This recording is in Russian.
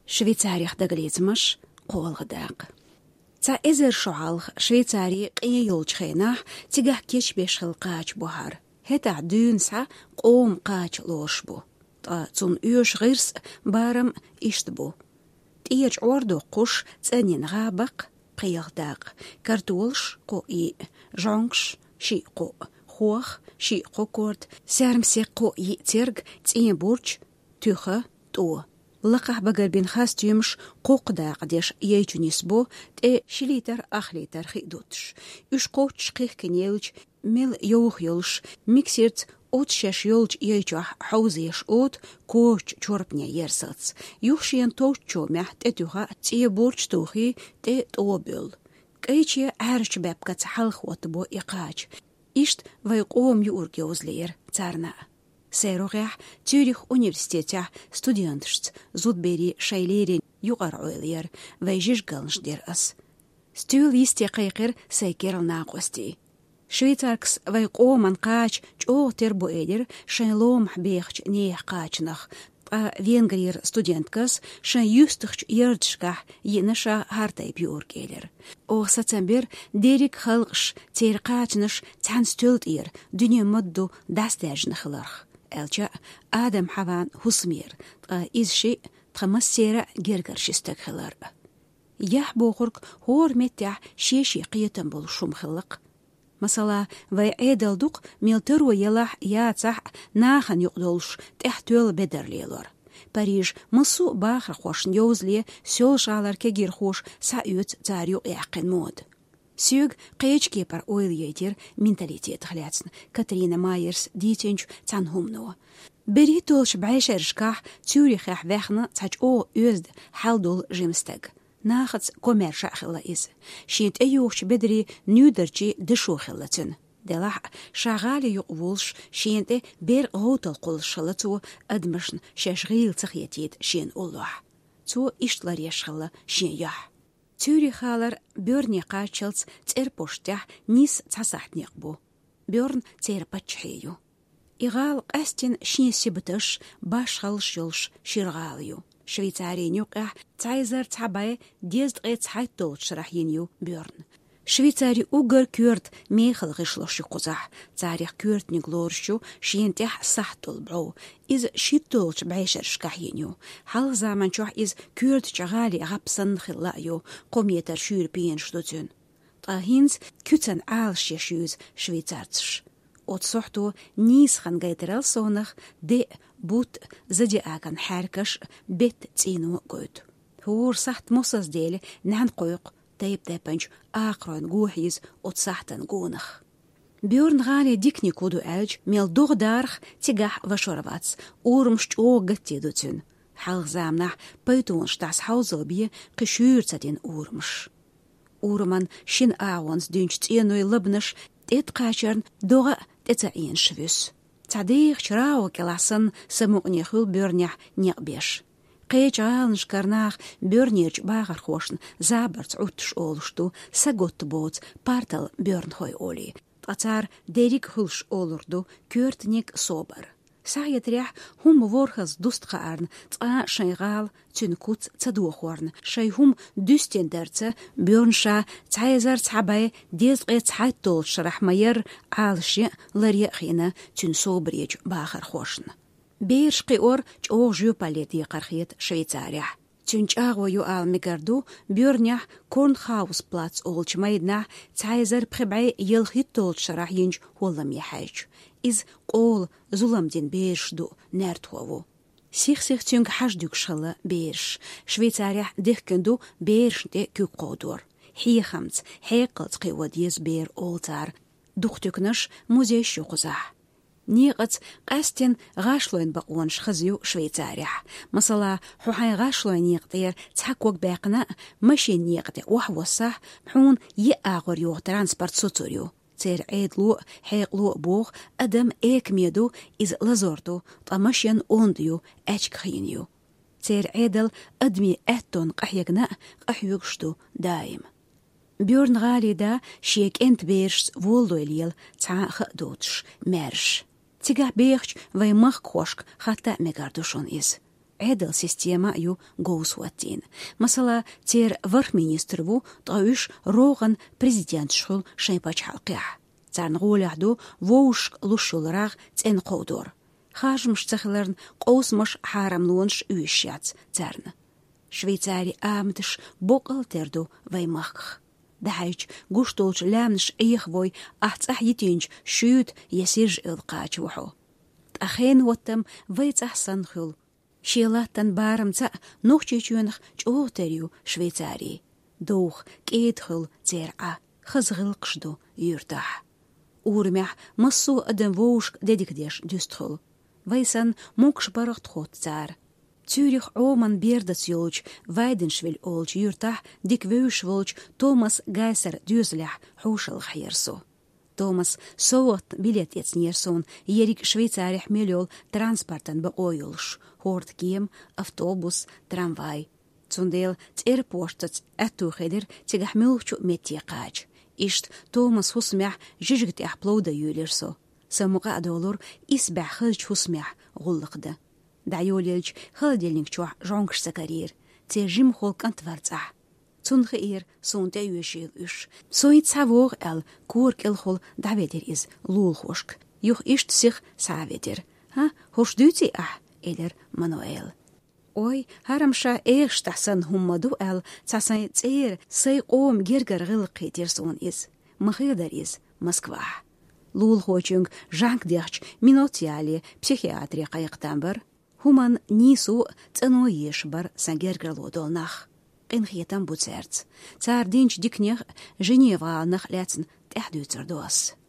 Швейцариях даглизмаш қолғыдақ. Ца эзер шуалх Швейцарии қиюлчхенах тигах кеш бешхил қач бухар. Хета дюнса қом қач лошбу. Та цун үш ғирс барам иштбу. Тиерч орду қуш цанин ғабақ қиялдақ. Картулш қои, жоңш ши қо, хуах ши қокорд, сәрмсе қои терг цин бурч тюха ту. لقح بقر بين خاص تيمش قوقدا قديش يجونيس بو تي شليتر أخليتر خيدوتش يش قوتش قيخ كنيلج ميل يوخ يلش ميكسيرت أوتشش يلج يجوح حوزيش أوت كوش چوربنيا يرسلتس يوخشين توتشو مح تتوها تي بورش توخي تي توبيل كيشي عارش بابكا تحلخ وطبو إقاج إشت ويقوم يورجيوز لير تارنا Сэрогях Цюрих университетях студентшт зудбери шайлерин югар ойлер вайжиш галншдер ас. Стюл исте кайкер сайкерл нақости. Швейцаркс вайқо манқач чо тербо эдер шайлом бехч нех качнах. А венгрир студенткас шан юстыхч ердшках еныша хартай бюргелер. О сацамбер дерик халгш тер качныш цан стюлт ир дүние модду дастяжнахларх. Элча Адам Хаван Хусмир изши тхамассера гергершистек хилар. Ях бохурк хор меттях шеши қиетен бол шумхылық. Масала вай эдалдук милтеру елах яцах нахан юqdolш техтөл бедерлелор. Париж мысу бахр хошн йозле сёл шалар кегир хош сают царю яқин мод. Сюг қейчке пар ойл етер менталитет хляцн. Катрина Майерс дитенч цанхумно. Бери толш байшершках Цюрихах вехна цач о өзд халдол жимстег. Нахац комерша хилла из. Шинт эйохч бедри нюдерчи дешохиллатин. Делах шагали юqвулш шинте бер готал қолшылату адмышн шашгил цахетит шин уллах. Цу иштлар яшхилла шин ях. Цюрихалар бёрни қачылц церпоштях нис цасахтнеқ бу. Бёрн церпачхею. Игал қастин шинеси бітіш баш халш йолш ширғалью. Швейцария нюқах цайзар цабай дездғе цайттол шрахинью бёрн. Швейцария угар кюрт мейхал ғишлоши қузах. Царих кюрт неглоршу шинтях сахтол броу. Из шиттолч байшер шкахинью. Хал zaman чух из кюрт чагали ғапсан хиллаю. Кометер шүрпиен штуцун. Тахинс күтен ал шешюз швейцарцш. От сохту нис хан гайтерал сонах де бут зади аган харкаш бет цину гойд. Хор сахт мосас дели нан қойқ тайп тайпанч ақран гухиз от сахтан гунах. Бёрн гали дикни куду элч мел догдарх тигах вашоравац урмш о гаттедуцун. Халх замнах пайтун штас хаузобие кышюрцадин урмш. Урман шин ауанс дünч ценой лыбныш тет качарн дога тецаин швюс. Цадих чрао келасын самугнехыл бёрнях неқбеш. Қейч алныш карнах бёрнерч бағар хошн забарц утш олушту сагот боц партал бёрн хой оли. Тацар дерик хулш олурду кёртник собар. Саетрях хум ворхаз дустхаарн ца шайгал цюнкуц цадуохорн. Шайхум дюстендерце бёрнша цайзар цабай дезгы цайттол шрахмайер алши ларьяхина цюн собреч бағар хошн. Бейршқи ор чоғ жу палети қархиет Швейцария. Чүнчағ ойу алмигарду бёрнях Корнхаус плац олчмайдна цайзар пхибай елхит толчарах енч холлам яхайч. Из қол зуламден бейршду нәртхову. Сих-сих цюнг хаждюк шылы бейрш. Швейцария дехкенду бейршде күк қодур. Хейхамц, хейқылц қиуадез бейр олтар. Духтюкныш музей шуқызах. نيقت قاستن غاشلوين بقونش خزيو شويتاريا مثلا حوحي غاشلوين يقدير تحكوك باقنا ماشي نيقدي وحوصح حون يأغر يو ترانسبورت سوتوريو تير عيدلو حيقلو بوغ أدم إيك ميدو إز لزورتو طماشين أونديو أجك خينيو تير عيدل أدمي أهتون قحيقنا قحيوكشتو دايم بيورن غالي دا شيك انت بيرش وولدو اليل تا خدوتش مارش تيجا بيخش وي مخ خوشك حتى ميغاردوشون إز عدل система ю гоусуаттин. Масала тер варх-министрву тауиш роган президент шхул шайпач халқиа. Царнғуляхду воушк лушулраг цен қодор. Хажмш цахларн қоусмаш харамлуанш уишяц царн. Швейцари амтыш бокалтерду ваймахх. Дахайч гуштолч лямнш ихвой ахцах йитинч шют ясиж илқач вуху. Тахен воттам вайц ахсан хул. Шилаттан барамца нухчичунх чоутерю Швейцарии. Дух кейтхул цер'a хазгылқшду юртах. Урмях массу адам воушк дедикдеш дюстхул. Вайсан мукш барахт хот цар. Цюрих оман бердац йолч, Вайденшвиль олч юртах диквюш волч Томас Гайсер дюзлях хушал хьерсу. Томас соот билет яцнерсон, ерик Швейцарих миллиол транспортан баойолш, хорт кием, автобус, трамвай. Цундел церпоштац атухедер тигахмилчу метьякач. Ишт Томас хусмях жижгт ахплоуда юлерсо. Самуга доллар исбах хылч хусмях гуллыкда. Дайолелч хылдельник чуах жонгш сакарир. Те жим холк антварцах. Цунхеир сонте юшил уш. Соит савор эл курк эл хол даведер из лулхошк. Юх ишт сих саведер. Ха, хош дюти элер Мануэл. Ой, харамша штасан хуммаду эл цасан цейр сей ом гергар гылқи терсон из. Махидар из Москва. Лулхочунг жанк дяч минотиали психиатрия қайықтан бір. Хуман нису цано еш бар сангергарло долнах. Qinxiyetan bu certs. Цар динч дикнех Женева нах ляцн тәхдүцер дос.